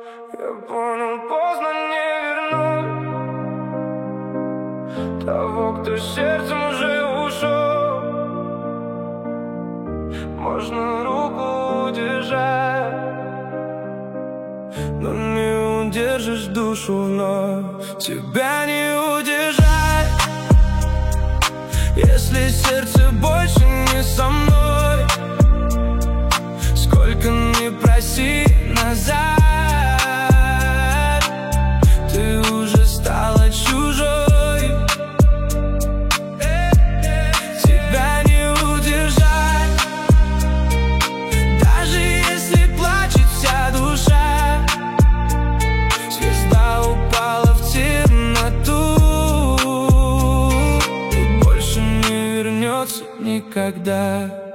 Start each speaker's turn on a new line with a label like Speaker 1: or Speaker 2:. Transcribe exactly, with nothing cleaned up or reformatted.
Speaker 1: Я понял, поздно не вернуть того, кто сердцем уже ушел. Можно руку удержать, но не удержишь душу вновь. Тебя не удержать, если сердце больше не со мной. Сколько не проси назад, ты уже стала чужой. Тебя не удержать, даже если плачет вся душа. Звезда упала в темноту и больше не вернется никогда.